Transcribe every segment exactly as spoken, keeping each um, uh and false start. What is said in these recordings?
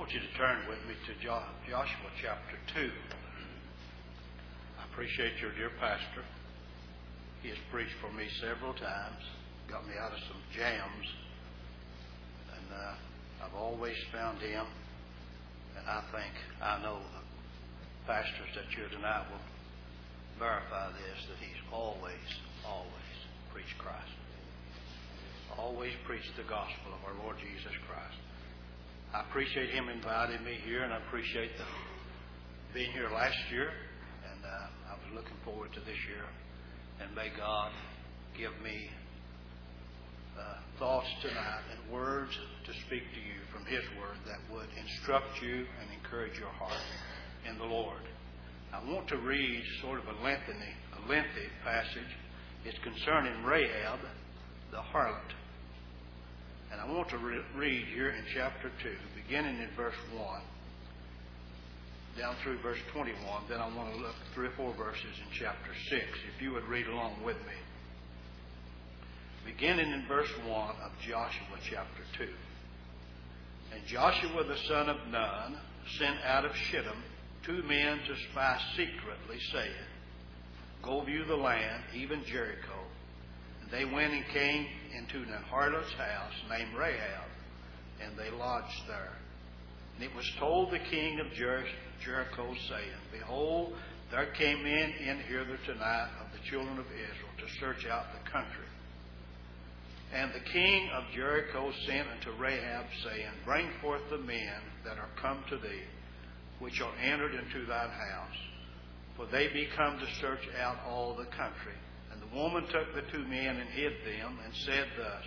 want you to turn with me to Joshua chapter two. I appreciate your dear pastor. He has preached for me several times, got me out of some jams, and uh, I've always found him, and I think I know the pastors that here tonight will verify this, that he's always, always preached Christ. Always preached the gospel of our Lord Jesus Christ. I appreciate him inviting me here, and I appreciate the, being here last year, and uh, I was looking forward to this year. And may God give me uh, thoughts tonight and words to speak to you from His Word that would instruct you and encourage your heart in the Lord. I want to read sort of a lengthy, a lengthy passage. It's concerning Rahab, the harlot. And I want to re- read here in chapter two, beginning in verse one, down through verse twenty-one. Then I want to look three or four verses in chapter six, if you would read along with me. Beginning in verse one of Joshua chapter two. And Joshua the son of Nun sent out of Shittim two men to spy secretly, saying, Go view the land, even Jericho. And they went and came into an harlot's house named Rahab, and they lodged there. And it was told the king of Jer- Jericho, saying, Behold, there came men in hither tonight of the children of Israel to search out the country. And the king of Jericho sent unto Rahab, saying, Bring forth the men that are come to thee, which are entered into thine house, for they be come to search out all the country. And the woman took the two men and hid them, and said thus,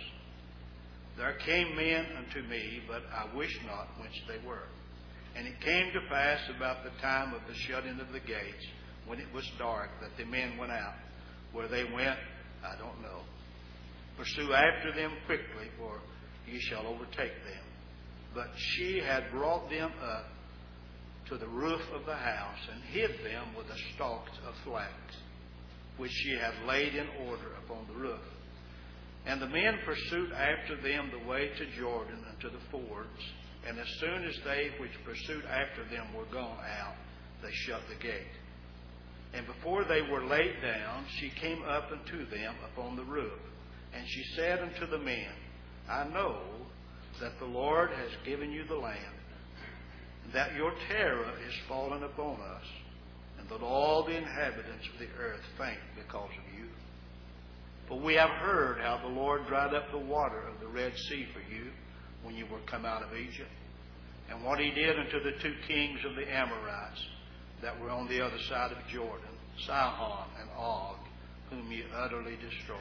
There came men unto me, but I wist not whence they were. And it came to pass about the time of the shutting of the gates, when it was dark, that the men went out. Where they went, I don't know. Pursue after them quickly, for ye shall overtake them. But she had brought them up to the roof of the house, and hid them with the stalks of flax, which she had laid in order upon the roof. And the men pursued after them the way to Jordan unto the fords. And as soon as they which pursued after them were gone out, they shut the gate. And before they were laid down, she came up unto them upon the roof. And she said unto the men, I know that the Lord has given you the land, and that your terror is fallen upon us, and that all the inhabitants of the earth faint because of you. For we have heard how the Lord dried up the water of the Red Sea for you when you were come out of Egypt, and what He did unto the two kings of the Amorites that were on the other side of Jordan, Sihon and Og, whom ye utterly destroyed.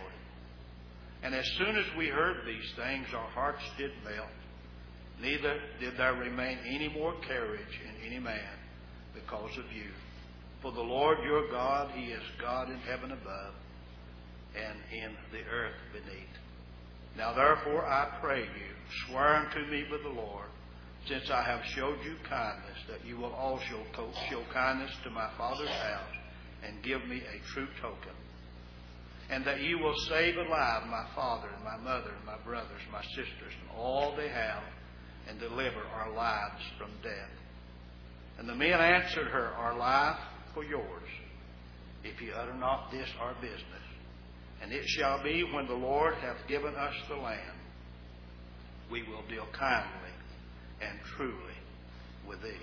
And as soon as we heard these things, our hearts did melt, neither did there remain any more courage in any man because of you. For the Lord your God, He is God in heaven above, and in the earth beneath. Now therefore I pray you, swear unto me by the Lord, since I have showed you kindness, that you will also show kindness to my father's house, and give me a true token. And that you will save alive my father and my mother and my brothers, my sisters, and all they have, and deliver our lives from death. And the men answered her, Our life for yours, if ye utter not this our business. And it shall be, when the Lord hath given us the land, we will deal kindly and truly with thee.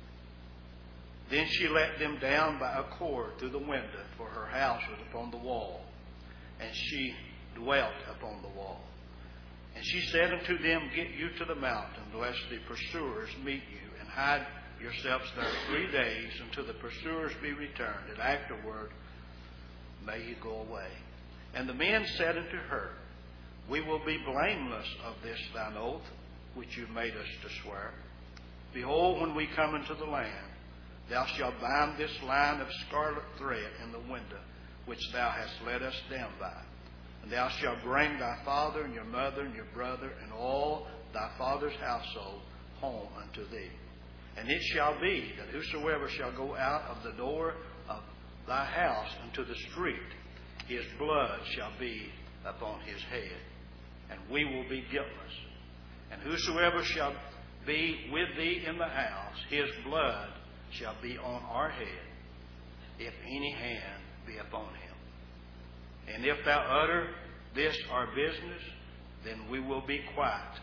Then she let them down by a cord through the window, for her house was upon the wall, and she dwelt upon the wall. And she said unto them, Get you to the mountain, lest the pursuers meet you, and hide yourselves there three days until the pursuers be returned, and afterward may ye go away. And the men said unto her, We will be blameless of this thine oath, which you made us to swear. Behold, when we come into the land, thou shalt bind this line of scarlet thread in the window, which thou hast led us down by. And thou shalt bring thy father and your mother and your brother and all thy father's household home unto thee. And it shall be that whosoever shall go out of the door of thy house into the street, his blood shall be upon his head, and we will be guiltless. And whosoever shall be with thee in the house, his blood shall be on our head, if any hand be upon him. And if thou utter this our business, then we will be quiet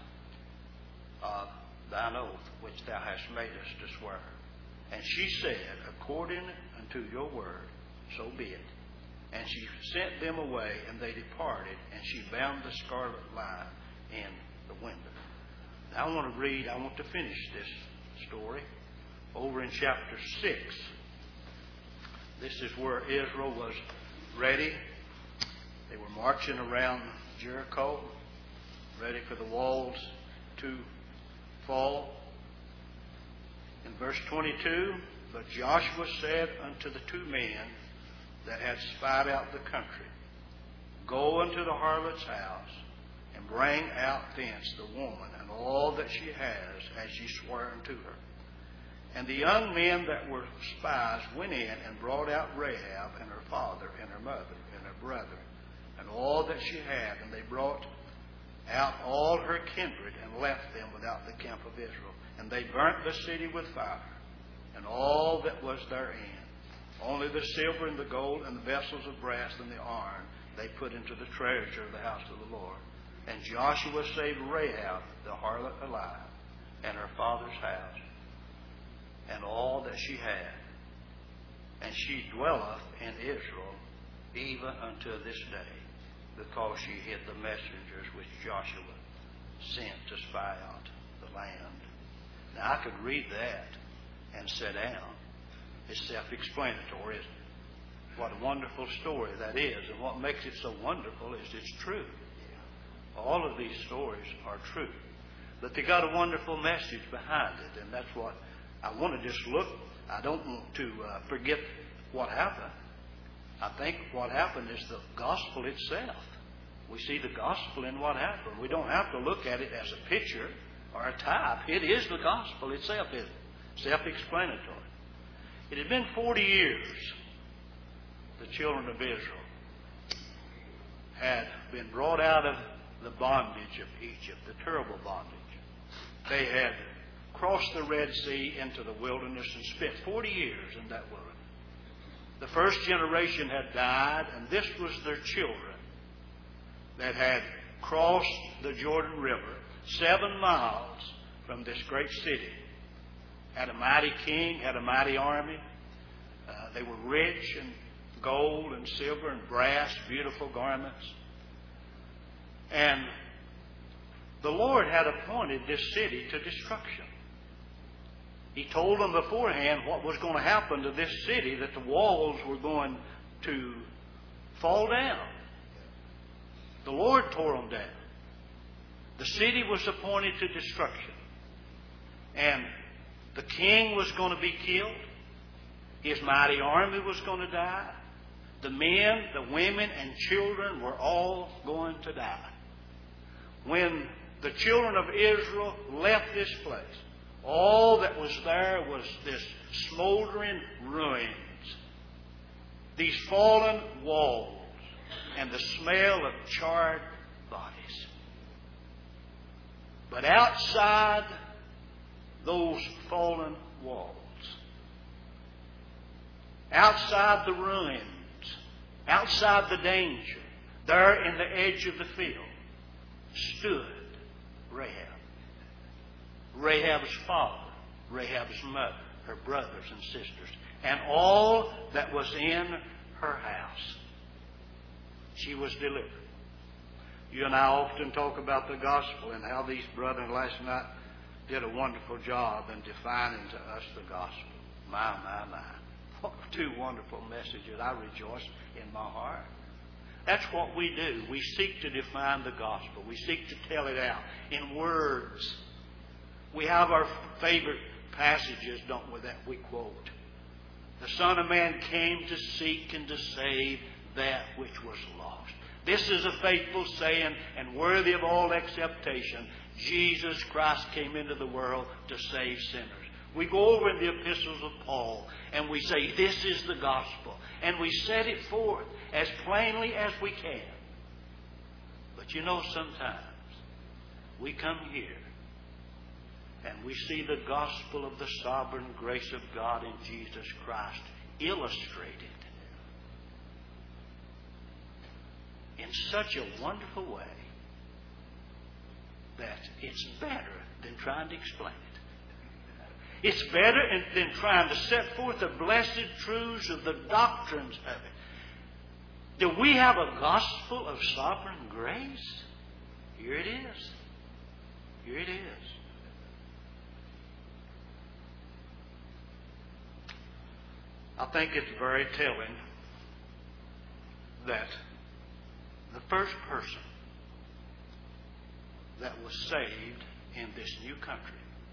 of thine oath which thou hast made us to swear. And she said, according unto your word, so be it. And she sent them away, and they departed, and she bound the scarlet line in the window. Now I want to read, I want to finish this story over in chapter six. This is where Israel was ready. They were marching around Jericho, ready for the walls to fall. In verse twenty-two, but Joshua said unto the two men that had spied out the country, go unto the harlot's house, and bring out thence the woman and all that she has, as ye swore unto her. And the young men that were spies went in and brought out Rahab and her father and her mother and her brother and all that she had. And they brought out all her kindred and left them without the camp of Israel. And they burnt the city with fire and all that was therein. Only the silver and the gold and the vessels of brass and the iron they put into the treasure of the house of the Lord. And Joshua saved Rahab the harlot alive, and her father's house, and all that she had. And she dwelleth in Israel even unto this day, because she hid the messengers which Joshua sent to spy out the land. Now I could read that and sit down. It's self-explanatory, isn't it? What a wonderful story that is. And what makes it so wonderful is it's true. All of these stories are true. But they got a wonderful message behind it. And that's what I want to just look. I don't want to uh, forget what happened. I think what happened is the gospel itself. We see the gospel in what happened. We don't have to look at it as a picture or a type. It is the gospel itself, isn't it? Self-explanatory. It had been forty years the children of Israel had been brought out of the bondage of Egypt, the terrible bondage. They had crossed the Red Sea into the wilderness and spent forty years in that wilderness. The first generation had died, and this was their children that had crossed the Jordan River seven miles from this great city. Had a mighty king, had a mighty army. Uh, they were rich in gold and silver and brass, beautiful garments. And the Lord had appointed this city to destruction. He told them beforehand what was going to happen to this city, that the walls were going to fall down. The Lord tore them down. The city was appointed to destruction. And the king was going to be killed. His mighty army was going to die. The men, the women, and children were all going to die. When the children of Israel left this place, all that was there was this smoldering ruins, these fallen walls, and the smell of charred bodies. But outside those fallen walls, outside the ruins, outside the danger, there in the edge of the field, stood Rahab. Rahab's father, Rahab's mother, her brothers and sisters, and all that was in her house. She was delivered. You and I often talk about the gospel and how these brethren last night did a wonderful job in defining to us the gospel. My, my, my. What two wonderful messages. I rejoice in my heart. That's what we do. We seek to define the gospel. We seek to tell it out in words. We have our favorite passages, don't we, that we quote. The Son of Man came to seek and to save that which was lost. This is a faithful saying and worthy of all acceptation. Jesus Christ came into the world to save sinners. We go over in the epistles of Paul and we say, this is the gospel. And we set it forth as plainly as we can. But you know, sometimes we come here And we see the gospel of the sovereign grace of God in Jesus Christ illustrated in such a wonderful way that it's better than trying to explain it. It's better than trying to set forth the blessed truths of the doctrines of it. Do we have a gospel of sovereign grace? Here it is. Here it is. I think it's very telling that the first person that was saved in this new country,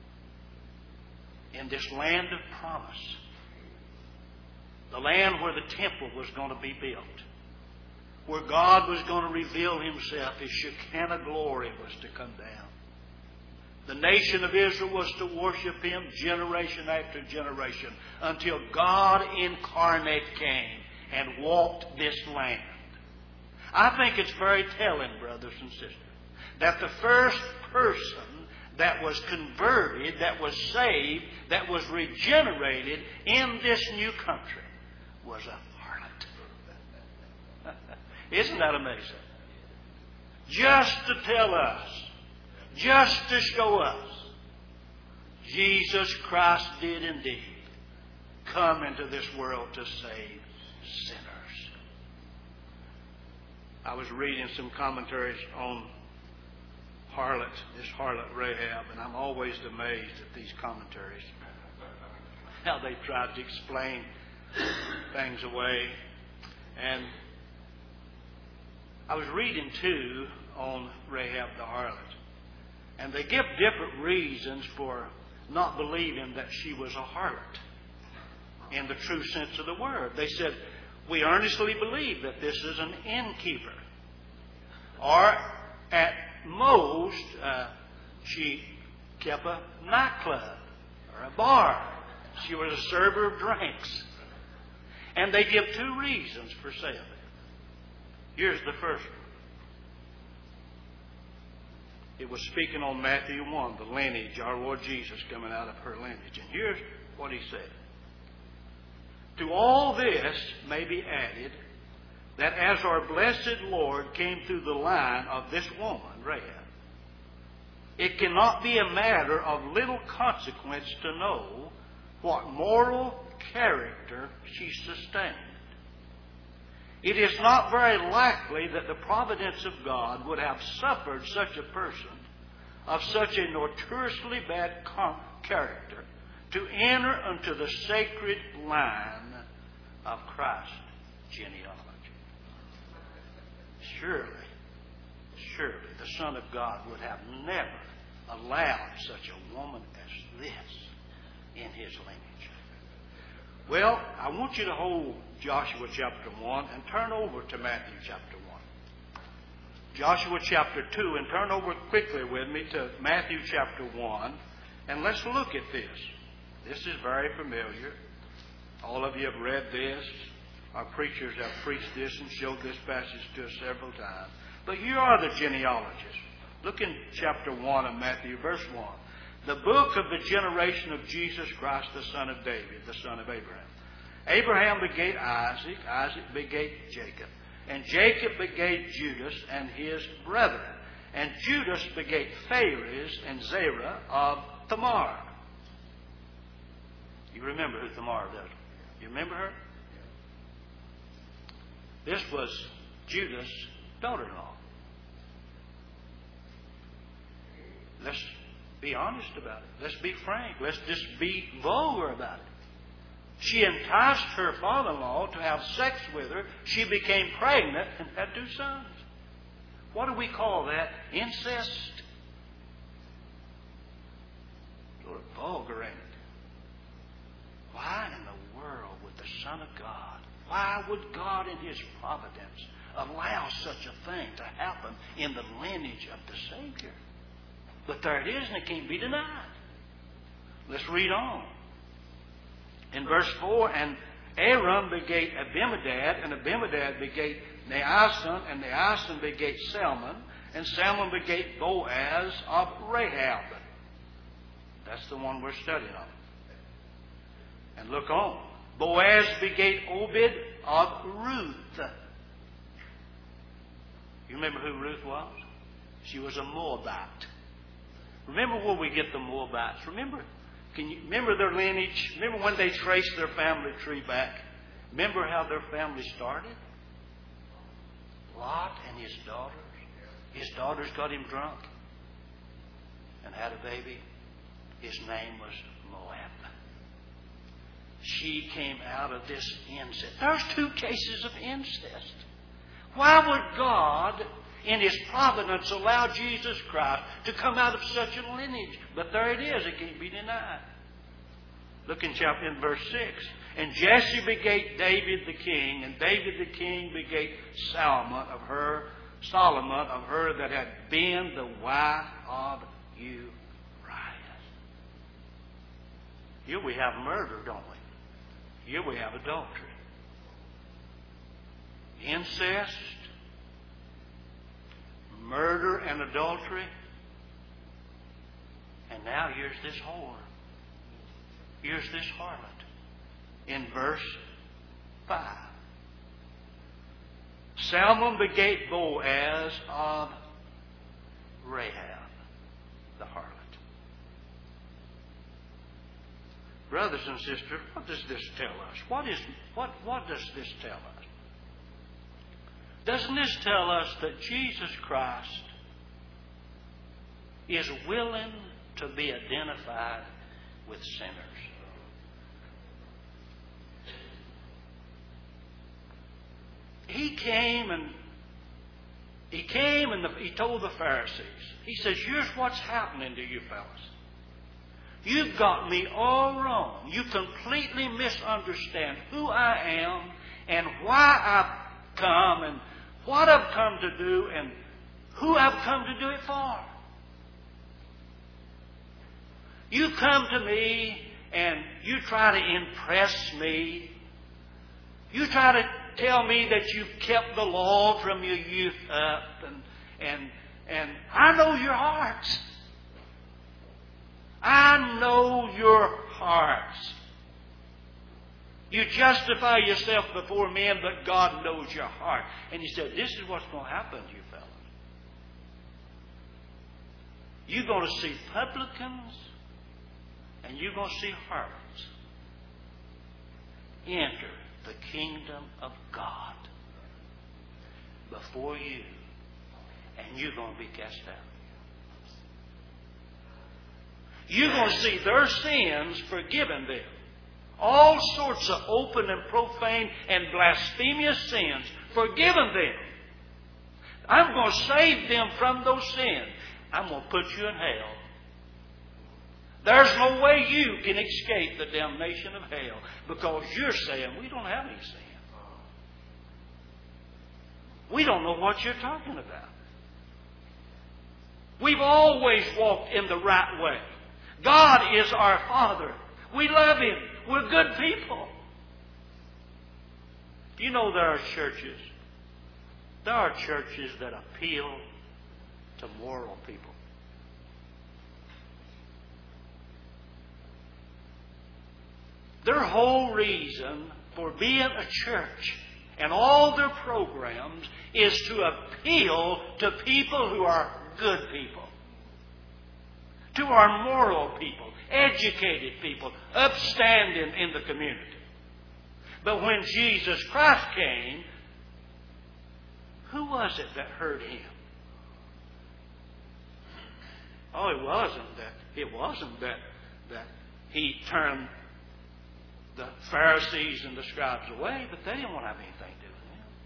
in this land of promise, the land where the temple was going to be built, where God was going to reveal Himself, His Shekinah glory was to come down. The nation of Israel was to worship Him generation after generation until God incarnate came and walked this land. I think it's very telling, brothers and sisters, that the first person that was converted, that was saved, that was regenerated in this new country was a harlot. Isn't that amazing? Just to tell us, just to show us, Jesus Christ did indeed come into this world to save sinners. I was reading some commentaries on harlot, this harlot Rahab, and I'm always amazed at these commentaries, how they try to explain things away. And I was reading too on Rahab the harlot, and they give different reasons for not believing that she was a harlot in the true sense of the word. They said, we earnestly believe that this is an innkeeper, or at most uh, she kept a nightclub or a bar. She was a server of drinks. And they give two reasons for saying that. Here's the first one. It was speaking on Matthew one, the lineage, our Lord Jesus coming out of her lineage. And here's what He said. To all this may be added that as our blessed Lord came through the line of this woman, Rahab, it cannot be a matter of little consequence to know what moral character she sustained. It is not very likely that the providence of God would have suffered such a person of such a notoriously bad character to enter into the sacred line of Christ's genealogy. Surely, surely the Son of God would have never allowed such a woman as this in His lineage. Well, I want you to hold Joshua chapter one and turn over to Matthew chapter one. Joshua chapter two, and turn over quickly with me to Matthew chapter one, and let's look at this. This is very familiar. All of you have read this. Our preachers have preached this and showed this passage to us several times. But here are the genealogies. Look in chapter one of Matthew, verse one. The book of the generation of Jesus Christ, the son of David, the son of Abraham. Abraham begat Isaac, Isaac begat Jacob, and Jacob begat Judas and his brethren. And Judas begat Phares and Zerah of Tamar. You remember who Tamar does? You remember her? This was Judas' daughter-in-law. Let's be honest about it. Let's be frank. Let's just be vulgar about it. She enticed her father-in-law to have sex with her. She became pregnant and had two sons. What do we call that? Incest. Sort of vulgar, ain't it? Why in the world would the Son of God, why would God in His providence allow such a thing to happen in the lineage of the Savior? But there it is, and it can't be denied. Let's read on. In verse four, and Aram begat Abimadab, and Abimadab begat Naasson, and Naasson begat Salmon, and Salmon begat Boaz of Rahab. That's the one we're studying on. And look on. Boaz begat Obed of Ruth. You remember who Ruth was? She was a Moabite. Remember where we get the Moabites? Remember? Can you remember their lineage? Remember when they traced their family tree back? Remember how their family started? Lot and his daughters. His daughters got him drunk and had a baby. His name was Moab. She came out of this incest. There's two cases of incest. Why would God, in His providence, allow Jesus Christ to come out of such a lineage? But there it is. It can't be denied. Look in chapter in verse six. And Jesse begat David the king, and David the king begat Solomon of her, Solomon of her that had been the wife of Uriah. Here we have murder, don't we? Here we have adultery. Incest, murder and adultery. And now here's this whore. Here's this harlot. In verse five. Salmon begat Boaz of Rahab, the harlot. Brothers and sisters, what does this tell us? What is what what does this tell us? Doesn't this tell us that Jesus Christ is willing to be identified with sinners? He came and he came and the, he told the Pharisees. He says, "Here's what's happening to you fellas. You've got me all wrong. You completely misunderstand who I am and why I've come and what I've come to do and who I've come to do it for. You come to me and you try to impress me. You try to tell me that you've kept the law from your youth up, and and and I know your hearts. I know your hearts. You justify yourself before men, but God knows your heart." And He said, "This is what's going to happen to you fellas. You're going to see publicans and you're going to see harlots enter the kingdom of God before you, and you're going to be cast out. You're going to see their sins forgiven them. All sorts of open and profane and blasphemous sins forgiven them. I'm going to save them from those sins. I'm going to put you in hell. There's no way you can escape the damnation of hell because you're saying we don't have any sin. We don't know what you're talking about. We've always walked in the right way. God is our Father. We love Him. We're good people. You know there are churches. There are churches that appeal to moral people. Their whole reason for being a church and all their programs is to appeal to people who are good people, to our moral people, educated people, upstanding in the community. But when Jesus Christ came, who was it that heard Him? Oh, it wasn't that. It wasn't that that He turned the Pharisees and the scribes away, but they didn't want to have anything to do with Him.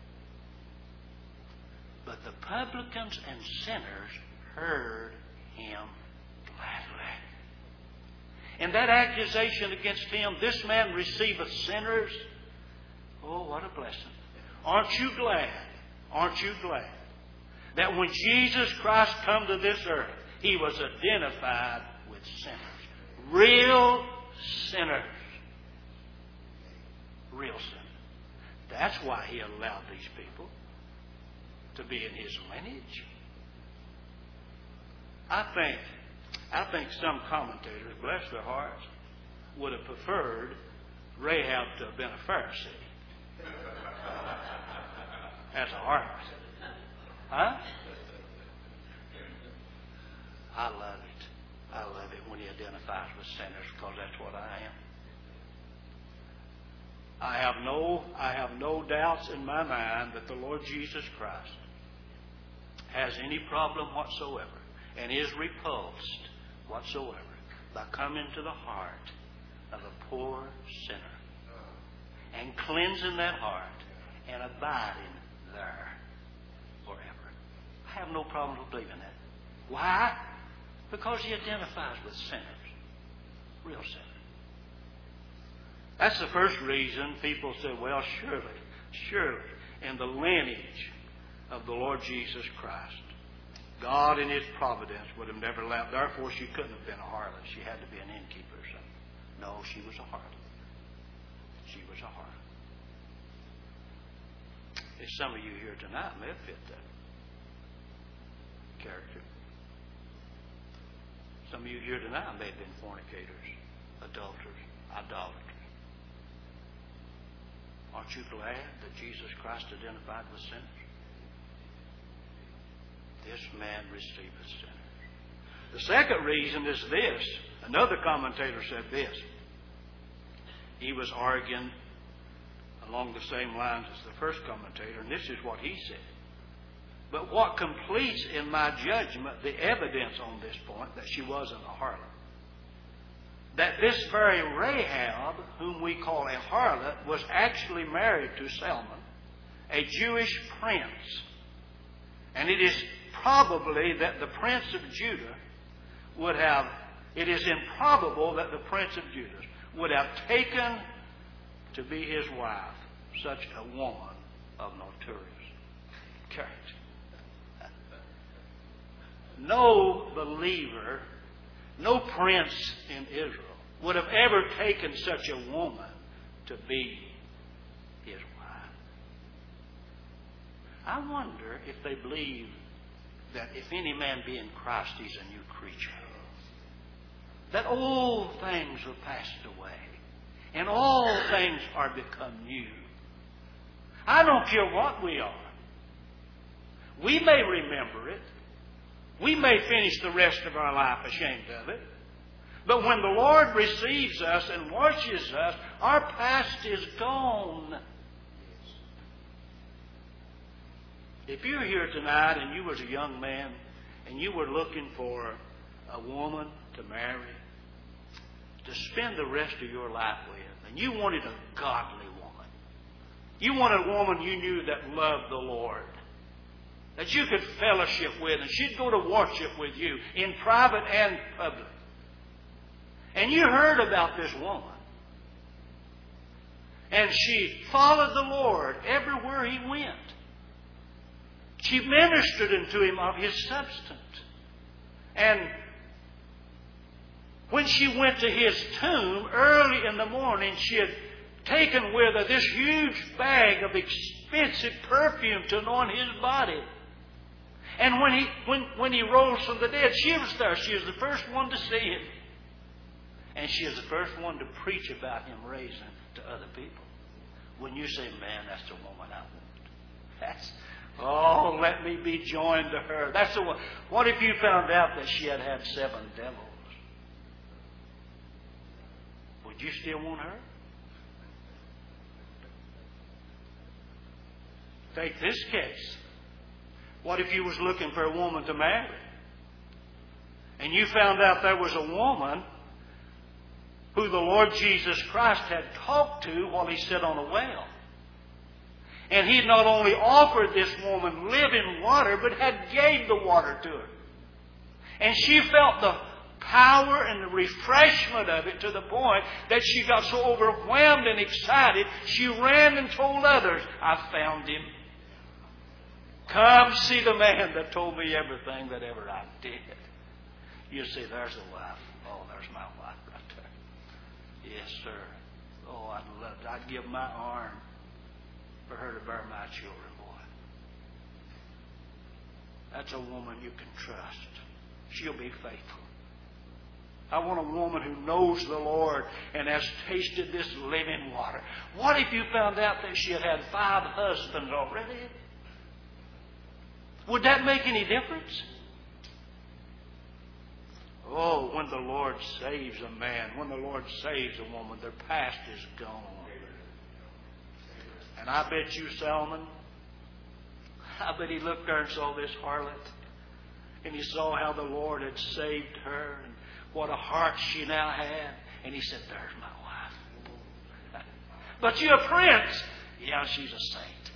But the publicans and sinners heard Him gladly. And that accusation against Him, "This man receiveth sinners," oh, what a blessing. Aren't you glad? Aren't you glad that when Jesus Christ come to this earth, He was identified with sinners. Real sinners. Real sinners. That's why He allowed these people to be in His lineage. I think I think some commentators, bless their hearts, would have preferred Rahab to have been a Pharisee as a harlot. Huh? I love it. I love it when he identifies with sinners, because that's what I am. I have no, I have no doubts in my mind that the Lord Jesus Christ has any problem whatsoever and is repulsed whatsoever by coming to the heart of a poor sinner and cleansing that heart and abiding there forever. I have no problem with believing that. Why? Because he identifies with sinners. Real sinners. That's the first reason people say, well, surely, surely, in the lineage of the Lord Jesus Christ, God in His providence would have never allowed. Therefore, she couldn't have been a harlot. She had to be an innkeeper or something. No, she was a harlot. She was a harlot. And some of you here tonight may have fit that character. Some of you here tonight may have been fornicators, adulterers, idolaters. Aren't you glad that Jesus Christ identified with sinners? This man receiveth sinners. The second reason is this. Another commentator said this. He was arguing along the same lines as the first commentator, and this is what he said. But what completes in my judgment the evidence on this point that she wasn't a harlot, that this very Rahab, whom we call a harlot, was actually married to Salmon, a Jewish prince. And it is probably that the prince of Judah would have, it is improbable that the prince of Judah would have taken to be his wife such a woman of notorious character. No believer, no prince in Israel would have ever taken such a woman to be his wife. I wonder if they believe that if any man be in Christ, he's a new creature. That old things are passed away, and all things are become new. I don't care what we are. We may remember it. We may finish the rest of our life ashamed of it. But when the Lord receives us and washes us, our past is gone. If you're here tonight and you was a young man and you were looking for a woman to marry, to spend the rest of your life with, and you wanted a godly woman, you wanted a woman you knew that loved the Lord, that you could fellowship with, and she'd go to worship with you in private and public. And you heard about this woman. And she followed the Lord everywhere He went. She ministered unto Him of His substance. And when she went to His tomb early in the morning, she had taken with her this huge bag of expensive perfume to anoint His body. And when he, when, when he rose from the dead, she was there. She was the first one to see Him. And she is the first one to preach about Him raising to other people. When you say, man, that's the woman I want. That's, oh, let me be joined to her. That's the one. What if you found out that she had had seven devils? Would you still want her? Take this case. What if you was looking for a woman to marry? And you found out there was a woman who the Lord Jesus Christ had talked to while He sat on a well. And He not only offered this woman living water, but had gave the water to her. And she felt the power and the refreshment of it to the point that she got so overwhelmed and excited, she ran and told others, I found Him. Come see the man that told me everything that ever I did. You see, there's the wife. Oh, there's my wife right there. Yes, sir. Oh, I'd love it. I'd give my arm for her to bear my children, boy. That's a woman you can trust. She'll be faithful. I want a woman who knows the Lord and has tasted this living water. What if you found out that she had had five husbands already? Would that make any difference? Oh, when the Lord saves a man, when the Lord saves a woman, their past is gone. And I bet you, Solomon, I bet he looked there and saw this harlot. And he saw how the Lord had saved her and what a heart she now had. And he said, there's my wife. But you a prince? Yeah, she's a saint.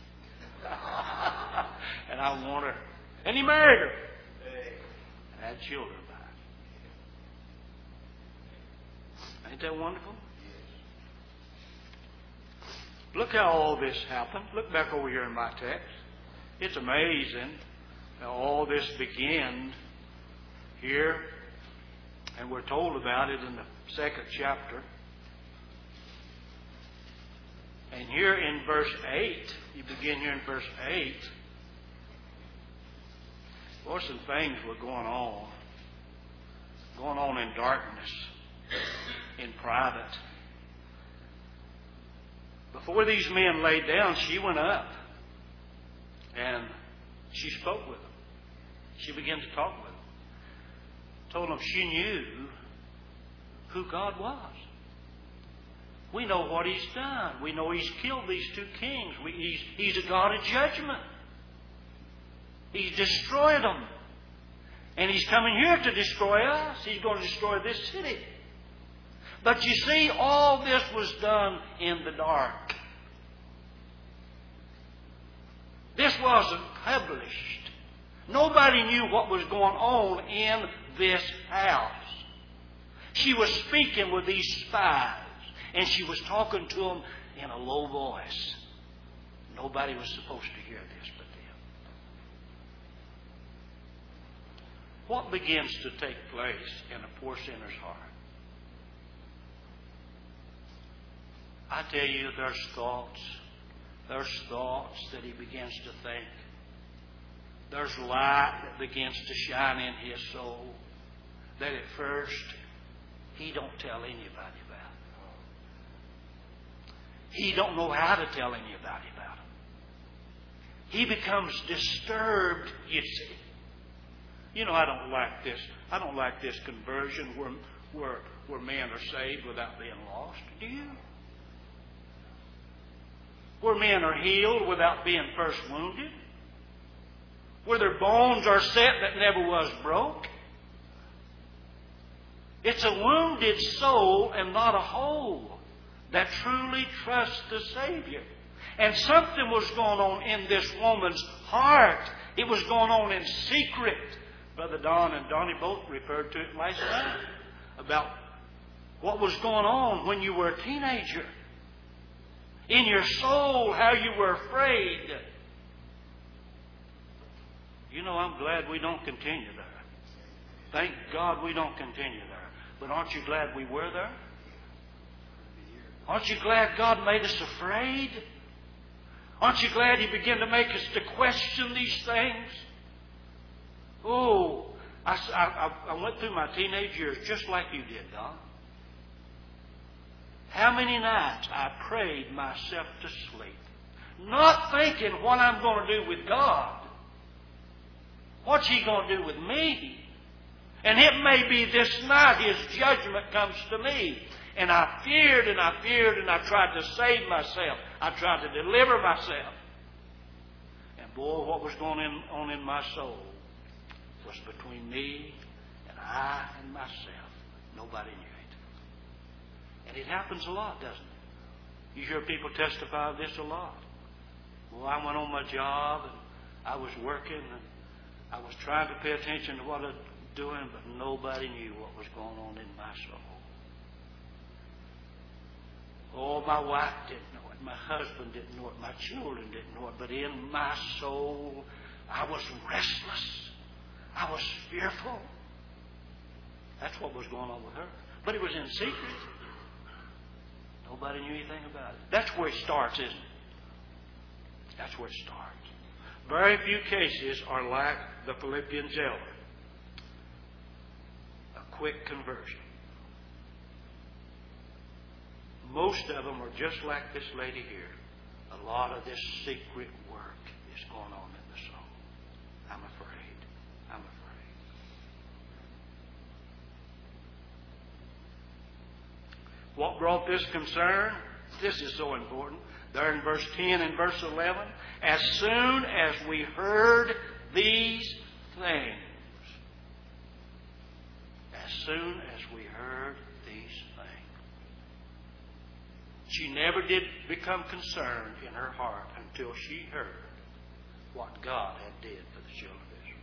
And I want her. And he married her. And had children by her. Ain't that wonderful? Look how all this happened. Look back over here in my text. It's amazing how all this began here. And we're told about it in the second chapter. And here in verse eight, you begin here in verse eight. Boy, some things were going on. Going on in darkness, in private. Before these men laid down, she went up. And she spoke with them. She began to talk with them. Told them she knew who God was. We know what He's done. We know He's killed these two kings. We, he's, he's a God of judgment. He's destroyed them. And He's coming here to destroy us. He's going to destroy this city. But you see, all this was done in the dark. This wasn't published. Nobody knew what was going on in this house. She was speaking with these spies, and she was talking to them in a low voice. Nobody was supposed to hear this but them. What begins to take place in a poor sinner's heart? I tell you, there's thoughts. There's thoughts that he begins to think. There's light that begins to shine in his soul that at first he don't tell anybody about. He don't know how to tell anybody about it. He becomes disturbed, you see. You know, I don't like this. I don't like this conversion where, where, where men are saved without being lost. Do you? Where men are healed without being first wounded. Where their bones are set that never was broke. It's a wounded soul and not a whole that truly trusts the Savior. And something was going on in this woman's heart. It was going on in secret. Brother Don and Donnie both referred to it last time about what was going on when you were a teenager. In your soul, how you were afraid. You know, I'm glad we don't continue there. Thank God we don't continue there. But aren't you glad we were there? Aren't you glad God made us afraid? Aren't you glad He began to make us to question these things? Oh, I, I, I went through my teenage years just like you did, Don. How many nights I prayed myself to sleep, not thinking what I'm going to do with God. What's He going to do with me? And it may be this night His judgment comes to me. And I feared and I feared and I tried to save myself. I tried to deliver myself. And boy, what was going on in my soul was between me and I and myself. Nobody knew it. And it happens a lot, doesn't it? You hear people testify of this a lot. Well, I went on my job and I was working and I was trying to pay attention to what I was doing, but nobody knew what was going on in my soul. Oh, my wife didn't know it. My husband didn't know it. My children didn't know it. But in my soul, I was restless. I was fearful. That's what was going on with her. But it was in secret. Nobody knew anything about it. That's where it starts, isn't it? That's where it starts. Very few cases are like the Philippian jailer. A quick conversion. most of them are just like this lady here. A lot of this secret work is going on in the soul. I'm afraid. I'm afraid. What brought this concern? This is so important. There in verse ten and verse eleven. As soon as we heard these things. As soon as we heard these things. She never did become concerned in her heart until she heard what God had did for the children of Israel.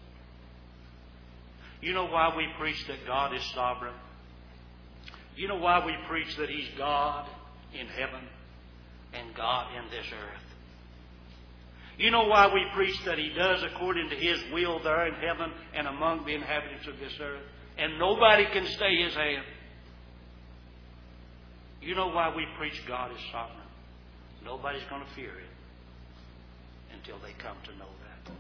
You know why we preach that God is sovereign? You know why we preach that He's God in heaven and God in this earth? You know why we preach that He does according to His will there in heaven and among the inhabitants of this earth? And nobody can stay His hand. You know why we preach God is sovereign? Nobody's going to fear Him until they come to know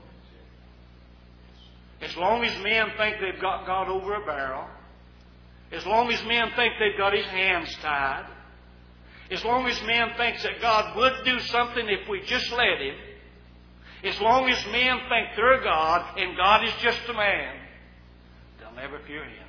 that. As long as men think they've got God over a barrel, as long as men think they've got His hands tied, as long as men think that God would do something if we just let Him, as long as men think they're God and God is just a man, they'll never fear Him.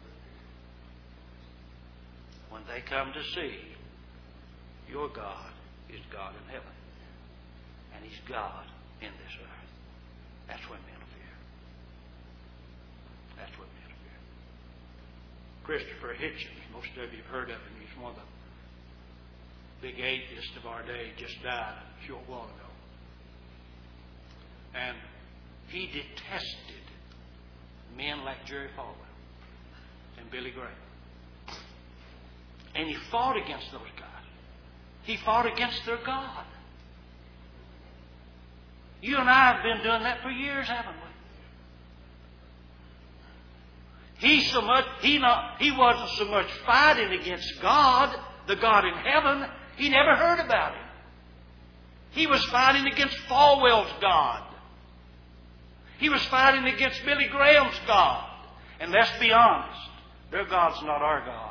When they come to see your God is God in heaven and He's God in this earth, that's when men will fear. That's when men will fear. Christopher Hitchens, most of you have heard of him. He's one of the big atheists of our day, just died a short while ago. And he detested men like Jerry Falwell and Billy Graham. And he fought against those guys. He fought against their God. You and I have been doing that for years, haven't we? He so much he not he wasn't so much fighting against God, the God in heaven. He never heard about Him. He was fighting against Falwell's God. He was fighting against Billy Graham's God. And let's be honest, their God's not our God.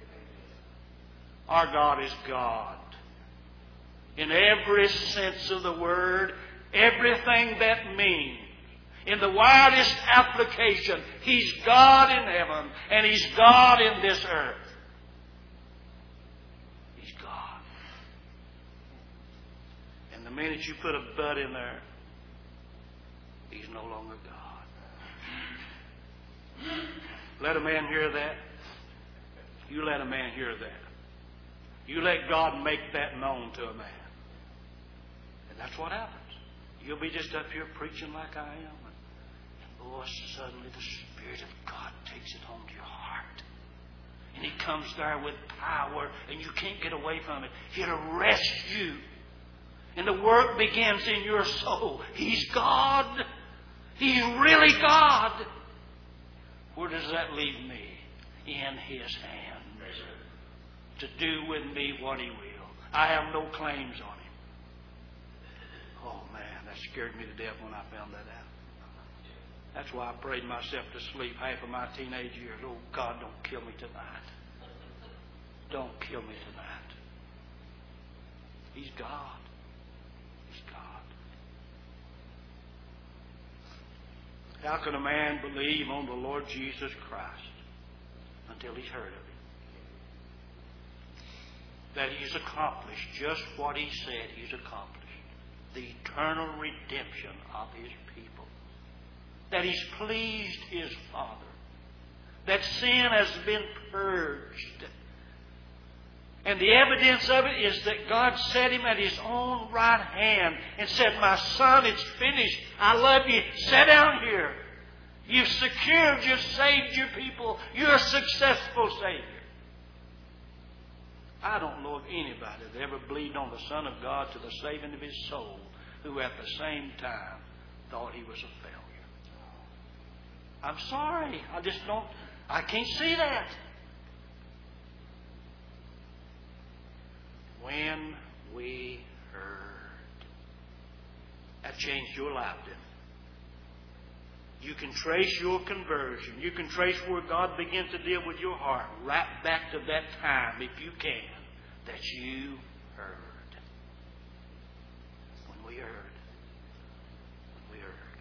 Our God is God. In every sense of the word, everything that means. In the widest application, He's God in heaven and He's God in this earth. He's God. And the minute you put a but in there, He's no longer God. Let a man hear that. You let a man hear that. You let God make that known to a man. And that's what happens. You'll be just up here preaching like I am. And, oh, suddenly the Spirit of God takes it home to your heart. And He comes there with power and you can't get away from it. It arrests you. And the work begins in your soul. He's God. He's really God. Where does that leave me? In His hands. To do with me what He will. I have no claims on Him. Oh man, that scared me to death when I found that out. That's why I prayed myself to sleep half of my teenage years. Oh God, don't kill me tonight. Don't kill me tonight. He's God. He's God. How can a man believe on the Lord Jesus Christ until he's heard of Him? That He's accomplished just what He said He's accomplished. The eternal redemption of His people. That He's pleased His Father. That sin has been purged. And the evidence of it is that God set Him at His own right hand and said, my son, it's finished. I love you. Sit down here. You've secured, you've saved your people. You're a successful Savior. I don't know of anybody that ever believed on the Son of God to the saving of his soul who at the same time thought he was a failure. I'm sorry. I just don't, I can't see that. When we heard, that changed your life, didn't it? You can trace your conversion. You can trace where God began to deal with your heart right back to that time, if you can, that you heard. When we heard. When we heard.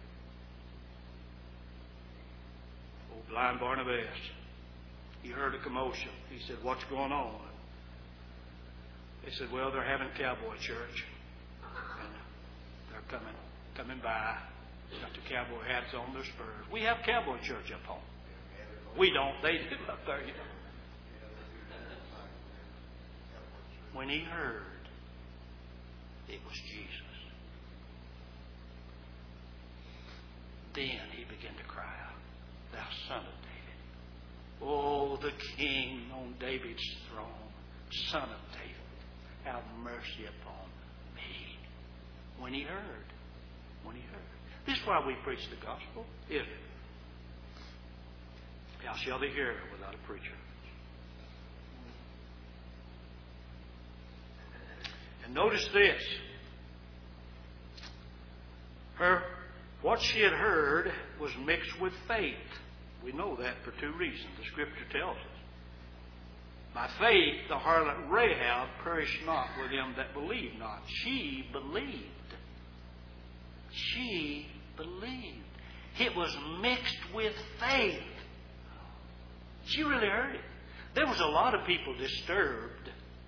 Old blind Barnabas, he heard a commotion. He said, what's going on? They said, well, they're having cowboy church. And they're coming, coming by. Got the cowboy hats on, their spurs. We have cowboy church up home. We don't. They do up there. You know. When he heard, it was Jesus. Then he began to cry out, thou son of David. Oh, the King on David's throne, son of David, have mercy upon me. When he heard. When he heard. This is why we preach the gospel, isn't it? How shall they hear without a preacher? And notice this. Her, what she had heard was mixed with faith. We know that for two reasons. The Scripture tells us. By faith, the harlot Rahab perished not with them that believed not. She believed. She believed. It was mixed with faith. She really heard it. There was a lot of people disturbed.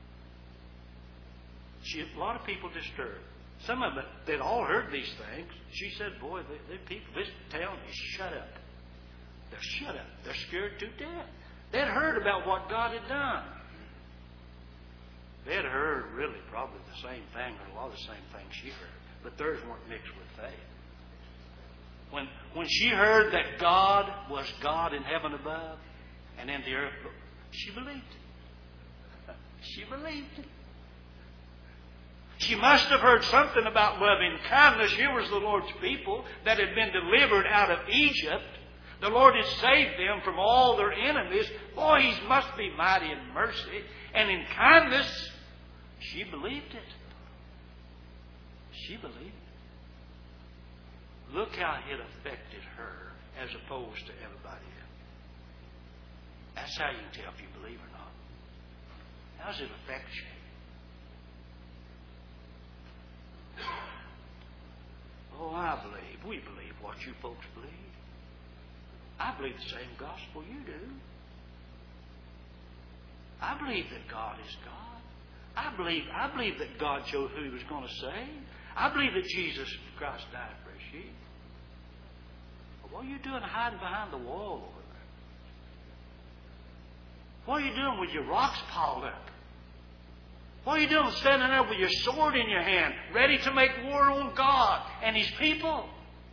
She, a lot of people disturbed. Some of them, they'd all heard these things. She said, boy, the people, this town is shut up. They're shut up. They're scared to death. They'd heard about what God had done. They'd heard really probably the same thing, or a lot of the same things she heard. But theirs weren't mixed with faith. When, when she heard that God was God in heaven above and in the earth, she believed it. She believed it. She must have heard something about loving kindness. Here was the Lord's people that had been delivered out of Egypt. The Lord had saved them from all their enemies. Boy, He must be mighty in mercy. And in kindness, she believed it. She believed it. Look how it affected her as opposed to everybody else. That's how you can tell if you believe or not. How does it affect you? Oh, I believe. We believe what you folks believe. I believe the same gospel you do. I believe that God is God. I believe, I believe that God showed who He was going to save. I believe that Jesus Christ died for His sheep. But what are you doing hiding behind the wall over there? What are you doing with your rocks piled up? What are you doing standing there with your sword in your hand, ready to make war on God and His people?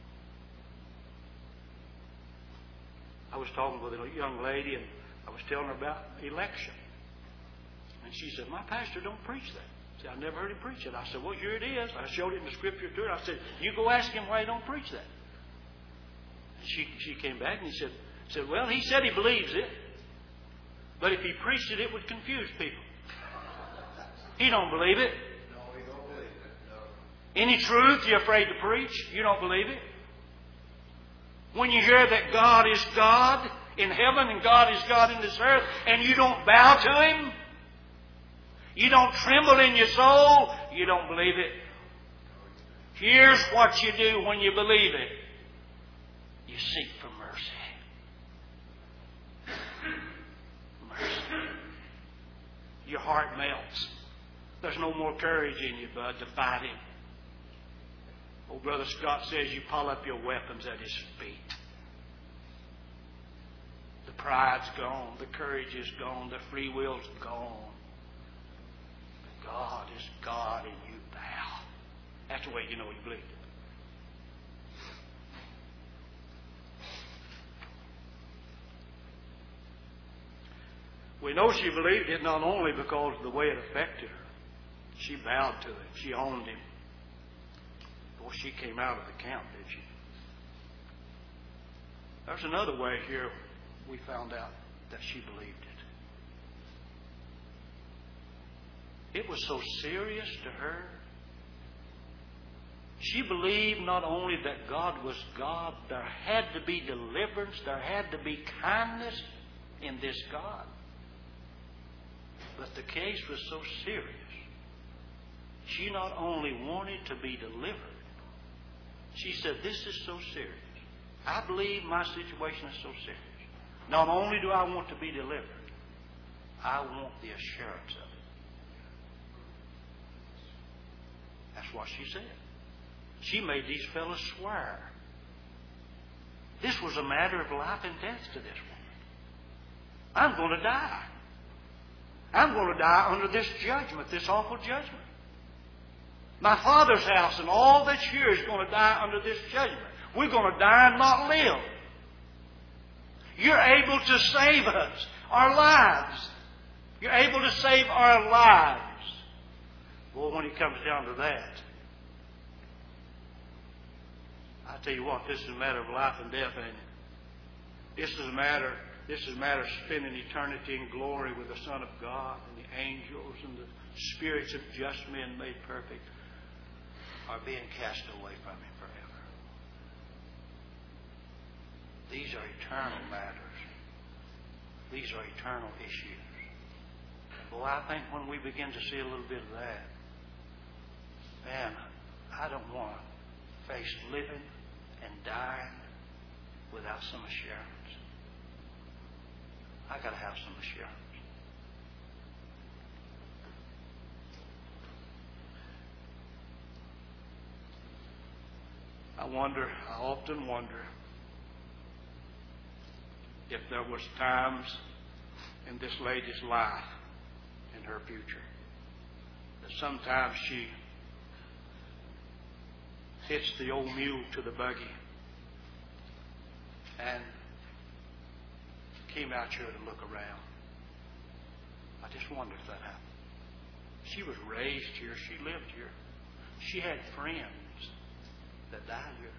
I was talking with a young lady, and I was telling her about election. And she said, my pastor don't preach that. I said, I never heard him preach it. I said, well, here it is. I showed it in the Scripture to her. I said, you go ask him why he don't preach that. And she, she came back and he said, said, well, he said he believes it. But if he preached it, it would confuse people. He don't believe it. No, he don't believe it. No. Any truth you're afraid to preach, you don't believe it. When you hear that God is God in heaven and God is God in this earth, and you don't bow to Him, you don't tremble in your soul, you don't believe it. Here's what you do when you believe it. You seek for mercy. Mercy. Your heart melts. There's no more courage in you, bud, to fight Him. Old Brother Scott says you pile up your weapons at His feet. The pride's gone. The courage is gone. The free will's gone. God is God and you bow. That's the way you know you believe it. We know she believed it not only because of the way it affected her. She bowed to it. She owned Him. Boy, she came out of the camp, did she? There's another way here we found out that she believed it. It was so serious to her. She believed not only that God was God, there had to be deliverance, there had to be kindness in this God. But the case was so serious. She not only wanted to be delivered, she said, this is so serious. I believe my situation is so serious. Not only do I want to be delivered, I want the assurance of it. That's what she said. She made these fellows swear. This was a matter of life and death to this woman. I'm going to die. I'm going to die under this judgment, this awful judgment. My Father's house and all that's here is going to die under this judgment. We're going to die and not live. You're able to save us, our lives. You're able to save our lives. Boy, when it comes down to that, I tell you what, this is a matter of life and death, ain't it? This is a matter, this is a matter of spending eternity in glory with the Son of God and the angels and the spirits of just men made perfect are being cast away from Him forever. These are eternal matters. These are eternal issues. Boy, I think when we begin to see a little bit of that, man, I don't want to face living and dying without some assurance. I got to have some assurance. I wonder, I often wonder if there was times in this lady's life, in her future, that sometimes she hitched the old mule to the buggy and came out here to look around. I just wonder if that happened. She was raised here. She lived here. She had friends that died here.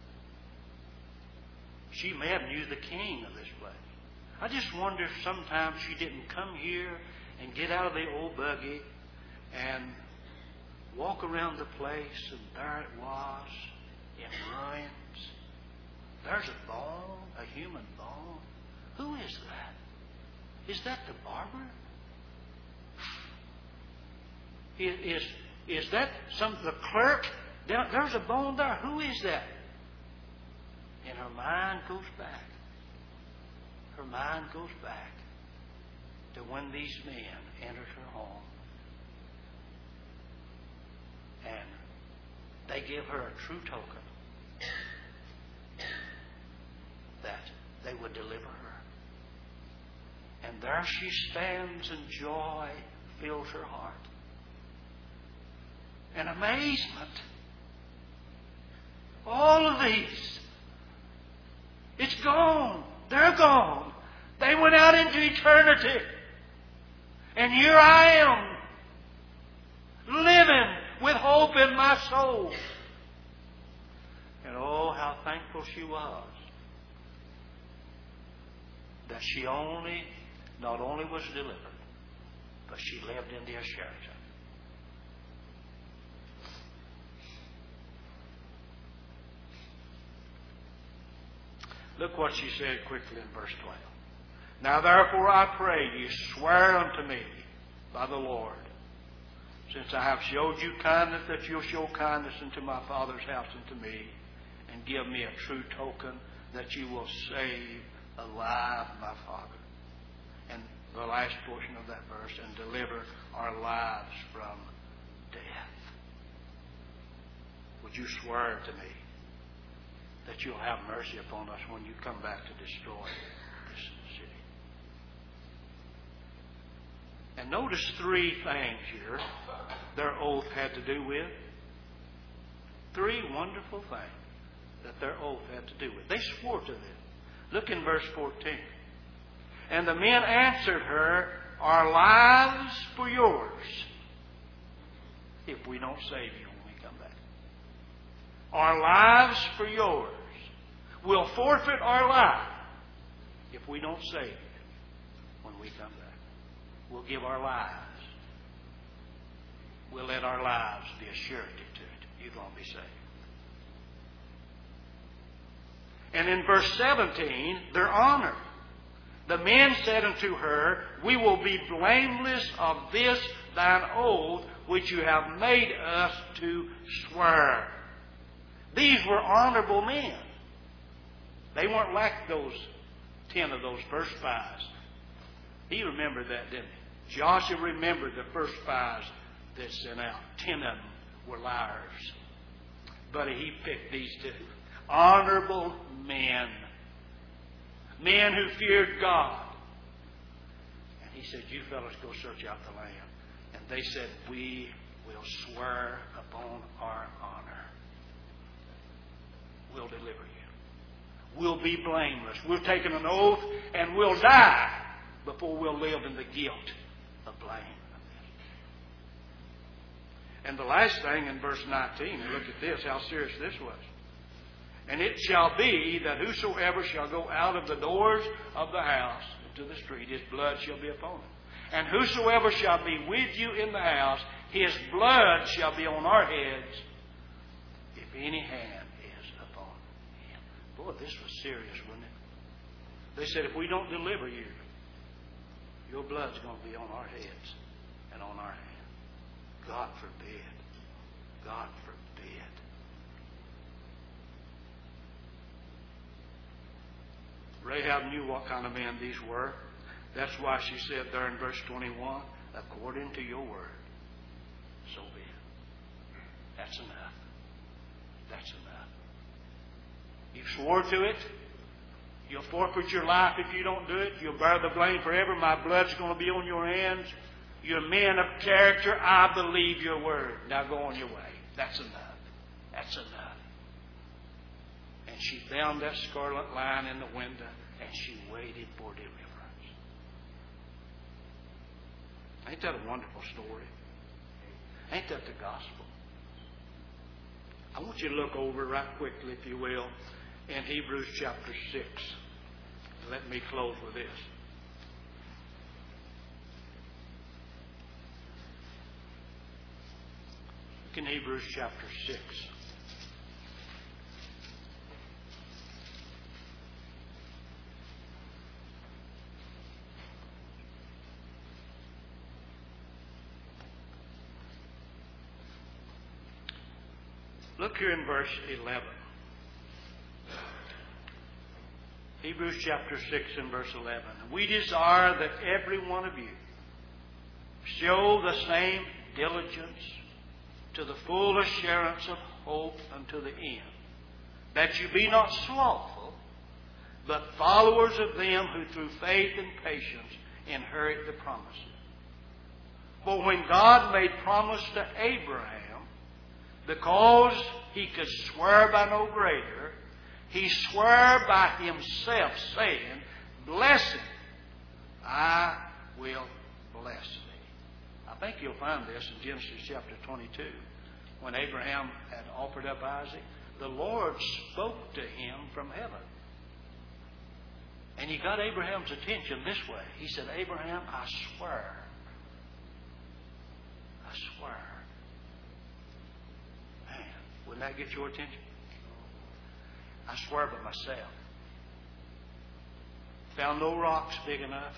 She may have knew the king of this place. I just wonder if sometimes she didn't come here and get out of the old buggy and walk around the place, and there it was in ruins. There's a bone, a human bone. Who is that? Is that the barber? Is, is, is that some the clerk? There's a bone there. Who is that? And her mind goes back. Her mind goes back to when these men entered her home. And they give her a true token that they would deliver her. And there she stands, and joy fills her heart. And amazement. All of these. It's gone. They're gone. They went out into eternity. And here I am, living with hope in my soul. And oh, how thankful she was that she only, not only was delivered, but she lived in the assurance of it. Look what she said quickly in verse twelve. Now therefore I pray you, swear unto me by the Lord, since I have showed you kindness, that you'll show kindness unto my Father's house and to me, and give me a true token that you will save alive my Father. And the last portion of that verse, and deliver our lives from death. Would you swear to me that you'll have mercy upon us when you come back to destroy this city? And notice three things here their oath had to do with. Three wonderful things that their oath had to do with. They swore to them. Look in verse fourteen. And the men answered her, our lives for yours, if we don't save you when we come back. Our lives for yours. We'll forfeit our life if we don't save you when we come back. We'll give our lives. We'll let our lives be a surety to it. You're going to be saved. And in verse seventeen, their honor. The men said unto her, We will be blameless of this thine oath, which you have made us to swear. These were honorable men. They weren't like those ten of those first spies. He remembered that, didn't he? Joshua remembered the first spies that sent out. Ten of them were liars. But he picked these two. Honorable men. Men who feared God. And he said, You fellows go search out the land. And they said, We will swear upon our honor. We'll deliver you. We'll be blameless. We'll take an oath and we'll die before we'll live in the guilt of blame. And the last thing in verse nineteen, look at this, how serious this was. And it shall be that whosoever shall go out of the doors of the house into the street, his blood shall be upon him. And whosoever shall be with you in the house, his blood shall be on our heads, if any hand is upon him. Boy, this was serious, wasn't it? They said, if we don't deliver you, your blood's going to be on our heads and on our hands. God forbid. God forbid. Rahab knew what kind of men these were. That's why she said there in verse twenty-one, according to your word, so be it. That's enough. That's enough. You've swore to it. You'll forfeit your life if you don't do it. You'll bear the blame forever. My blood's going to be on your hands. You're men of character. I believe your word. Now go on your way. That's enough. That's enough. And she found that scarlet line in the window and she waited for deliverance. Ain't that a wonderful story? Ain't that the gospel? I want you to look over right quickly, if you will, in Hebrews chapter six. Let me close with this. Look in Hebrews chapter six. Look here in verse eleven. Hebrews chapter six and verse eleven. We desire that every one of you show the same diligence to the full assurance of hope unto the end, that you be not slothful, but followers of them who through faith and patience inherit the promises. For when God made promise to Abraham, because he could swear by no greater, he swore by himself, saying, Blessed, I will bless thee. I think you'll find this in Genesis chapter twenty-two. When Abraham had offered up Isaac, the Lord spoke to him from heaven. And he got Abraham's attention this way. He said, Abraham, I swear. I swear. Man, wouldn't that get your attention? I swear by myself. Found no rocks big enough.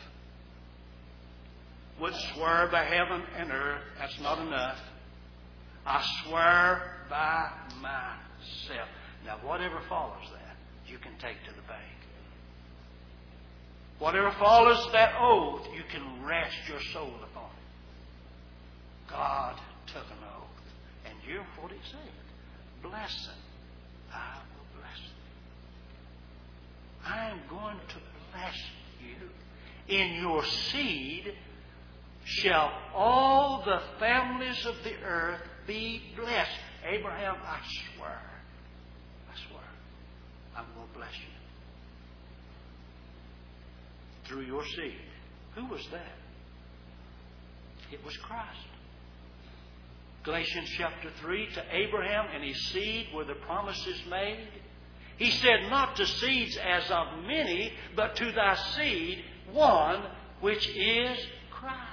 Would swear by heaven and earth. That's not enough. I swear by myself. Now, whatever follows that, you can take to the bank. Whatever follows that oath, you can rest your soul upon it. God took an oath. And here's what it said. Blessed, I will bless thee. I am going to bless you. In your seed shall all the families of the earth be blessed. Abraham, I swear. I swear. I'm going to bless you. Through your seed. Who was that? It was Christ. Galatians chapter three, to Abraham and his seed were the promises made. He said, not to seeds as of many, but to thy seed, one, which is Christ.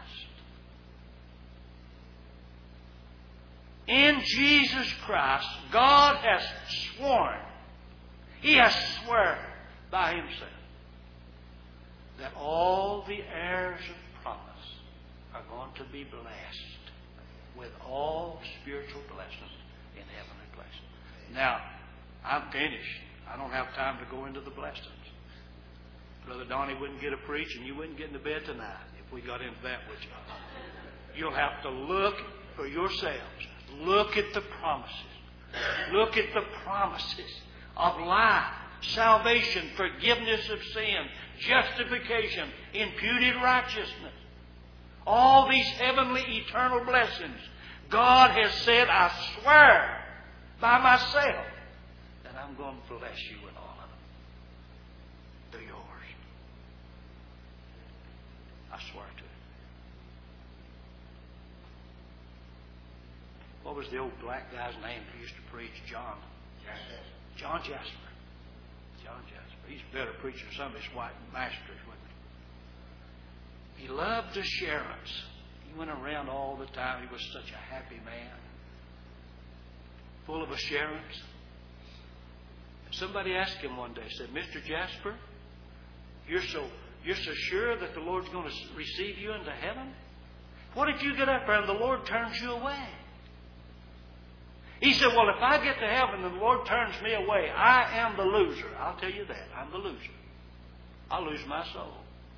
In Jesus Christ, God has sworn. He has sworn by himself that all the heirs of promise are going to be blessed with all spiritual blessings in heavenly places. Now, I'm finished. I don't have time to go into the blessings. Brother Donnie wouldn't get a preach and you wouldn't get into bed tonight if we got into that, would you? You'll have to look for yourselves. Look at the promises. Look at the promises of life, salvation, forgiveness of sin, justification, imputed righteousness. All these heavenly eternal blessings. God has said, I swear by myself that I'm going to bless you with all of them. They're yours. I swear to it. What was the old black guy's name who used to preach? John. Jasper. John Jasper. John Jasper. He's a better preacher than some of his white masters, wasn't he? He loved assurance. He went around all the time. He was such a happy man. Full of assurance. And somebody asked him one day, said, Mister Jasper, you're so you're so sure that the Lord's going to receive you into heaven? What if you get up there and the Lord turns you away? He said, well, if I get to heaven and the Lord turns me away, I am the loser. I'll tell you that. I'm the loser. I'll lose my soul.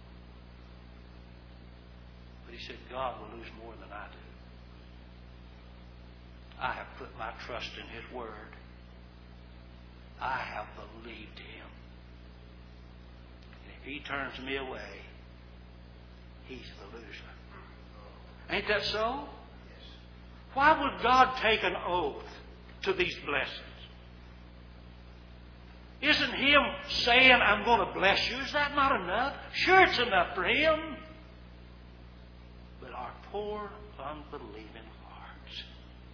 But he said, God will lose more than I do. I have put my trust in His Word. I have believed Him. And if He turns me away, He's the loser. Ain't that so? Why would God take an oath to these blessings? Isn't Him saying, I'm going to bless you? Is that not enough? Sure, it's enough for Him. But our poor, unbelieving hearts.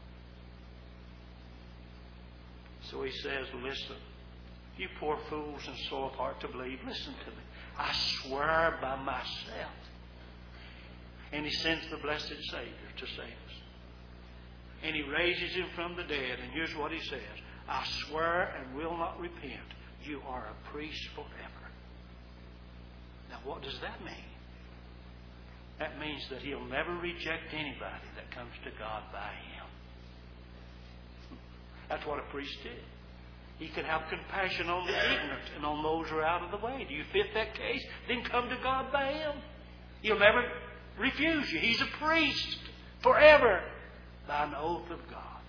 So He says, listen, you poor fools and slow of heart to believe, listen to me. I swear by myself. And He sends the blessed Savior to save us. And He raises Him from the dead. And here's what He says. I swear and will not repent. You are a priest forever. Now what does that mean? That means that He'll never reject anybody that comes to God by Him. That's what a priest did. He could have compassion on the ignorant and on those who are out of the way. Do you fit that case? Then come to God by Him. He'll never refuse you. He's a priest forever by an oath of God.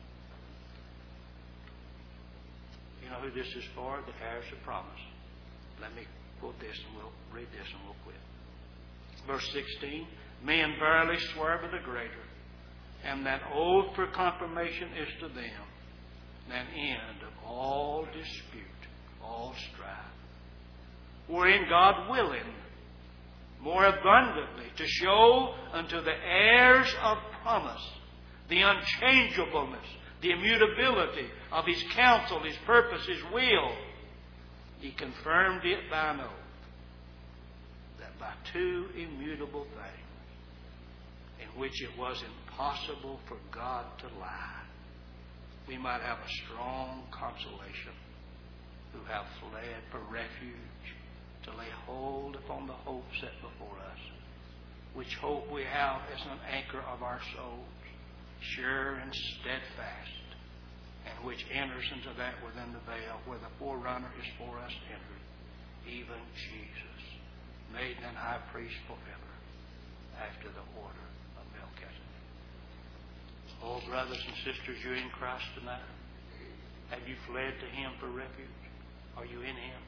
You know who this is for? The heirs of promise. Let me quote this and we'll read this and we'll quit. Verse sixteen. Men verily swear by the greater, and that oath for confirmation is to them an end of all dispute, all strife. Wherein God willing more abundantly to show unto the heirs of promise the unchangeableness, the immutability of His counsel, His purpose, His will, He confirmed it by an oath, that by two immutable things, in which it was impossible for God to lie, we might have a strong consolation who have fled for refuge to lay hold upon the hope set before us, which hope we have as an anchor of our souls, sure and steadfast, and which enters into that within the veil where the forerunner is for us entered, even Jesus, made an high priest forever, after the order of Melchizedek. Oh, brothers and sisters, you're in Christ tonight. Have you fled to Him for refuge? Are you in Him?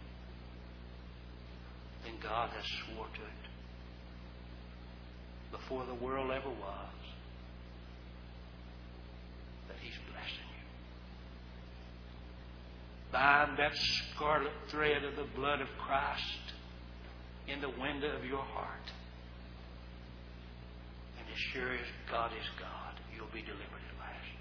Then God has swore to it before the world ever was that He's blessing you. Bind that scarlet thread of the blood of Christ in the window of your heart. And as sure as God is God, you'll be delivered at last.